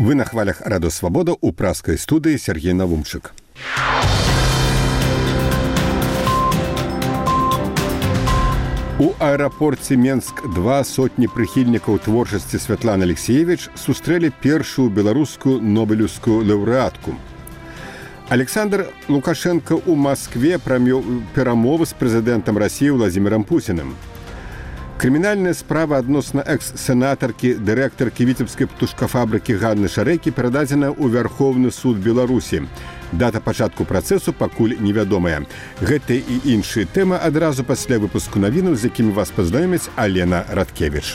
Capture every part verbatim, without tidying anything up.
Вы на хвалях Радио Свобода у пражской студии Сергей Навумчик. У аэрапорце Менск-два сотні прыхільнікаў творчасці Святланы Алексеевич сустрэлі першую беларускую нобелеўскую лаўрэатку. Александр Лукашенко ў Маскве прамёў перамовы з прэзідэнтам Расіі Владзімірам Пуціным. Крымінальная справа адносна экс-сенатаркі, дырэктаркі віцебскай птушкафабрыкі Ганны Шарэкі перададзена ў Вярхоўны суд Беларусі. Дата пачатку працэсу пакуль невядомая. Гэта і іншыя тэмы адразу пасля выпуску навінаў, з якімі вас пазнаёміць Алена Радкевіч.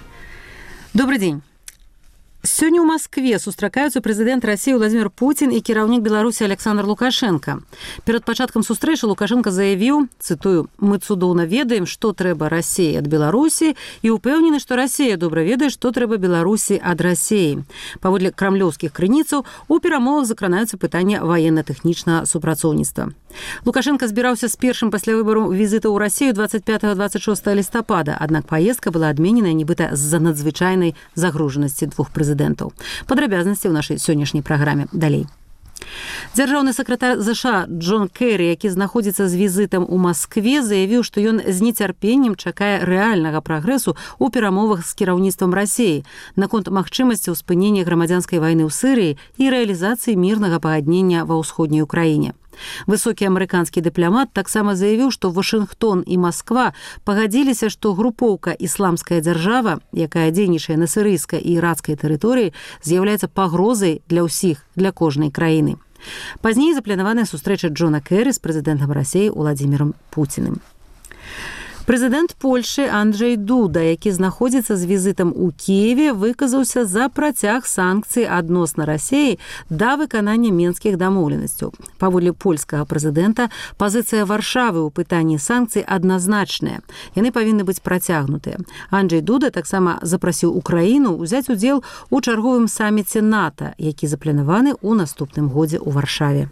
Добрый день. Сёння ў Маскве сустракаюцца прэзідэнт Расіі Владзімір Пуцін і кіраўнік Беларусі Александр Лукашенко. Перад пачаткам сустрэчы Лукашенко заявіў, цытую: «Мы цудоўна ведаем, што трэба Расіі ад Беларусі, і ўпэўнены, што Расія добра ведае, што трэба Беларусі ад Расіі». Паводле крамлёўскіх крыніцаў, у перамовах закранаюцца пытання ваенна-тэхнічнага супрацоўніцтва. Лукашенко збіраўся з першым пасля выбару візіта ў Расію дваццаць пятага - дваццаць шостага лістапада, аднак паездка была адмененая нібыта з-за надзвычайнай загружанасці двух прэзідэнтаў. Падрабязнасці ў нашай сённяшняй праграме далей. Дзяржаўны сакратар ЗША Джон Кэрі, які знаходзіцца з візітам у Маскве, заявіў, што ён з нецярпеннем чакае рэальнага прагрэсу ў перамовах з кіраўніцтвам Расіі наконт магчымасці спынення грамадзянскай вайны ў Сірыі і рэалізацыі мірнага пагаднення ва ўсходняй Украіне. Высокі амерыканскі дыпламат таксама заявіў, што Вашынгтон і Масква пагадзіліся, што групоўка «Ісламская дзяржава», якая дзейнічае на сірыйскай і іракскай тэрыторыі, з'яўляецца пагрозай для ўсіх, для кожнай краіны. Пазней запланаваная сустрэча Джона Кэрі з прэзідэнтам Расіі Владзімірам Пуціным. Прэзідэнт Польшы Анджэй Дуда, які знаходзіцца з візітам у Кіеве, выказаўся за працяг санкцый адносна Расіі да выканання менскіх дамоўленасцяў. Паводле польскага прэзідэнта, пазіцыя Варшавы ў пытанні санкцый адназначная. Яны павінны быць працягнутыя. Анджэй Дуда таксама запрасіў Украіну ўзяць удзел у чарговым саміце НАТО, які запланаваны ў наступным годзе ў Варшаве.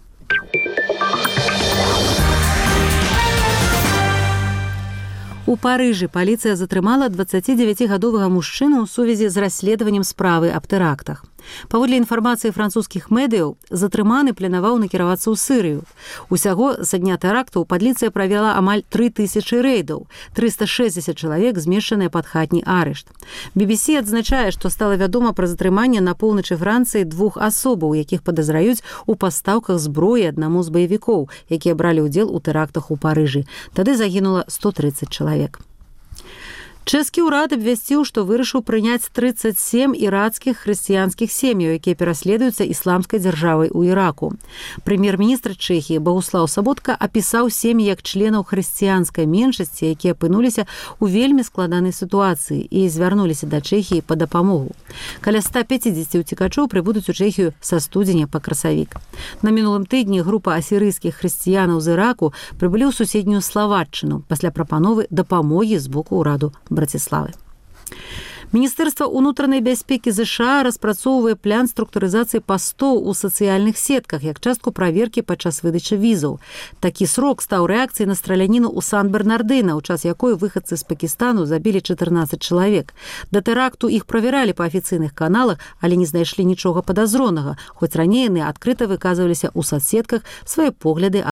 У Парыжы паліцыя затрымала дваццацідзевяцігадовага мужчыну ў сувязі з расследаваннем справы аб тэрактах. Паводле інфармацыі французскіх медыяў, затрыманы планаваў накіравацца ў Сірыю. Усяго са дня тэрактаў паліцыя правяла амаль тры тысячы рэйдаў, трыста шэсцьдзесят чалавек змешчаныя пад хатні арышт. би би сі адзначае, што стала вядома пра затрыманне на поўначы Францыі двух асобаў, якіх падазраюць у пастаўках зброі аднаму з баевікоў, якія бралі ўдзел у тэрактах у Парыжы. Тады загінула сто трыццаць чалавек. Чэшскі ўрад абвясціў, што вырашыў прыняць трыццаць сем іракскіх хрысціянскіх сем'яў, якія пераследуюцца ісламскай дзяржавай у Іраку. Прэм'ер-міністр Чэхіі Багуслаў Саботка апісаў сем'і як членаў хрысціянскай меншасці, якія апынуліся ў вельмі складанай сітуацыі і звярнуліся да Чэхіі па дапамогу. Каля ста пяцідзесяці ўцекачоў прыбудуць у Чэхію са студзеня па красавік. На мінулым тыдні група асірыйскіх хрысціянаў з Іраку прыбылі ў суседнюю Славаччыну пасля прапановы дапамогі з боку ўраду Браціславы. Міністэрства ўнутранай бяспекі ЗША распрацоўвае план структурызацыі пастоў у сацыяльных сетках як частку праверкі падчас выдачы візаў. Такі срок стаў рэакцыяй на страляніну ў Сан-Бернардына, у час якой выхадцы з Пакістану забілі чатырнаццаць чалавек. Да тэракту іх правяралі па афіцыйных каналах, але не знайшлі нічога падазронага, хоць раней яны адкрыта выказваліся ў сацсетках свае погляды